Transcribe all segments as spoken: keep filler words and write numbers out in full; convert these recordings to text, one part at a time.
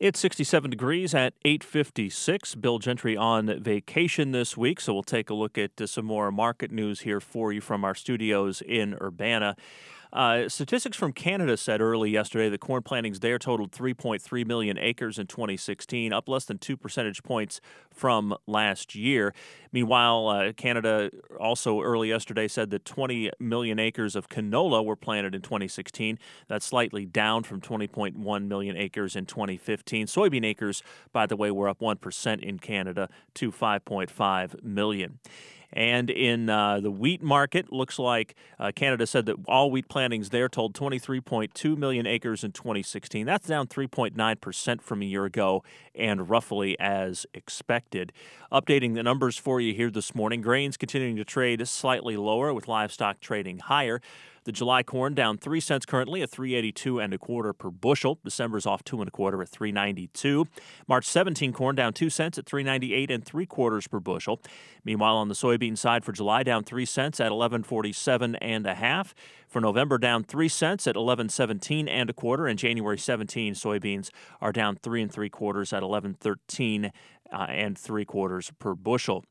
It's sixty-seven degrees at eight fifty-six. Bill Gentry on vacation this week, so we'll take a look at uh, some more market news here for you from our studios in Urbana. Uh, statistics from Canada said early yesterday that corn plantings there totaled three point three million acres in twenty sixteen, up less than two percentage points from last year. Meanwhile, uh, Canada also early yesterday said that twenty million acres of canola were planted in twenty sixteen. That's slightly down from twenty point one million acres in twenty fifteen. Soybean acres, by the way, were up one percent in Canada to five point five million. And in uh, the wheat market, looks like uh, Canada said that all wheat plantings there totaled twenty-three point two million acres in twenty sixteen. That's down three point nine percent from a year ago and roughly as expected. Updating the numbers for you here this morning, grains continuing to trade slightly lower with livestock trading higher. The July corn down three cents currently at three eighty-two and a quarter per bushel. December's off two and a quarter at three ninety-two. March seventeenth corn down two cents at three ninety-eight and three quarters per bushel. Meanwhile, on the soybean side for July, down three cents at eleven forty-seven and a half. For November, down three cents at eleven seventeen and a quarter. And January seventeenth, soybeans are down three and three quarters at eleven thirteen uh, and three quarters per bushel.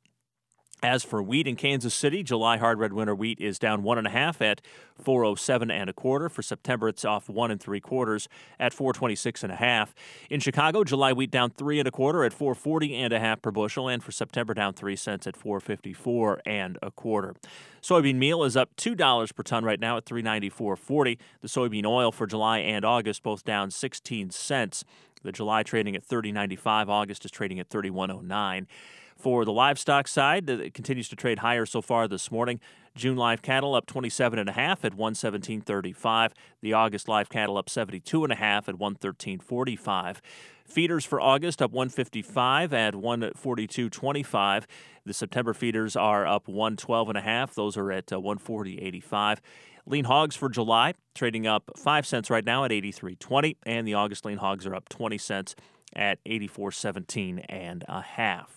As for wheat in Kansas City, July hard red winter wheat is down one and a half at four oh seven and a quarter. For September, it's off one and three quarters at four twenty-six and a half. In Chicago, July wheat down three and a quarter at four forty and a half per bushel, and for September, down three cents at four fifty-four and a quarter. Soybean meal is up two dollars per ton right now at three ninety-four forty. The soybean oil for July and August both down sixteen cents. The July trading at thirty ninety-five. August is trading at thirty-one oh nine. For the livestock side, it continues to trade higher so far this morning. June live cattle up twenty-seven and a half at one seventeen thirty-five. The August live cattle up seventy-two and a half at one thirteen forty-five. Feeders for August up one fifty-five at one forty-two twenty-five. The September feeders are up one twelve and a half. Those are at uh, one forty eighty-five. Lean hogs for July trading up five cents right now at eighty-three twenty, and the August lean hogs are up twenty cents at eighty-four seventeen and a half.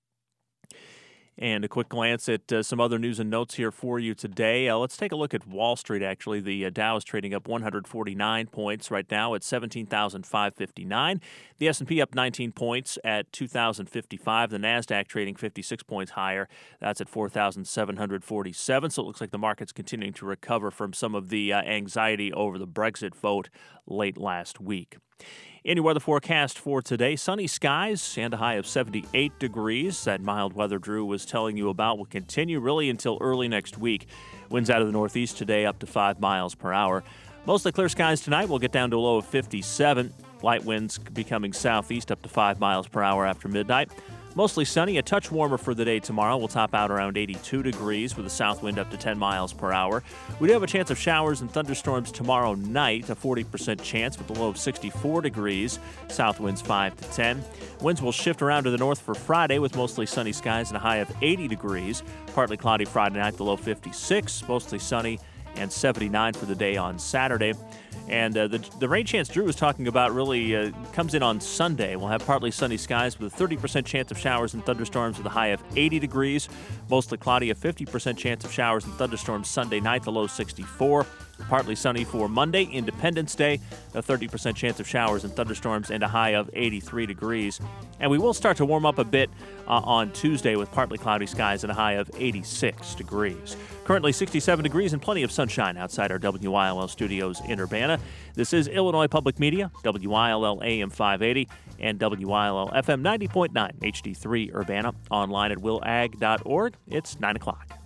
And a quick glance at uh, some other news and notes here for you today. Uh, let's take a look at Wall Street, actually. The uh, Dow is trading up one hundred forty-nine points right now at seventeen thousand five hundred fifty-nine. The S and P up nineteen points at two thousand fifty-five. The NASDAQ trading fifty-six points higher. That's at four thousand seven hundred forty-seven. So it looks like the market's continuing to recover from some of the uh, anxiety over the Brexit vote late last week. Any weather forecast for today? Sunny skies and a high of seventy-eight degrees. That mild weather Drew was telling you about will continue really until early next week. Winds out of the northeast today up to five miles per hour. Mostly clear skies tonight. We'll get down to a low of fifty-seven. Light winds becoming southeast up to five miles per hour after midnight. Mostly sunny, a touch warmer for the day tomorrow. We'll top out around eighty-two degrees with a south wind up to ten miles per hour. We do have a chance of showers and thunderstorms tomorrow night, a forty percent chance with a low of sixty-four degrees. South winds five to ten. Winds will shift around to the north for Friday with mostly sunny skies and a high of eighty degrees. Partly cloudy Friday night, the low fifty-six. Mostly sunny and seventy-nine for the day on Saturday. And uh, the, the rain chance Drew was talking about really uh, comes in on Sunday. We'll have partly sunny skies with a thirty percent chance of showers and thunderstorms with a high of eighty degrees. Mostly cloudy, a fifty percent chance of showers and thunderstorms Sunday night, the low sixty-four. Partly sunny for Monday, Independence Day, a thirty percent chance of showers and thunderstorms and a high of eighty-three degrees. And we will start to warm up a bit uh, on Tuesday with partly cloudy skies and a high of eighty-six degrees. Currently sixty-seven degrees and plenty of sunshine outside our W I L L studios in Urbana. This is Illinois Public Media, W I L L A M five eighty and W I L L F M ninety point nine H D three Urbana. Online at will ag dot org. It's nine o'clock.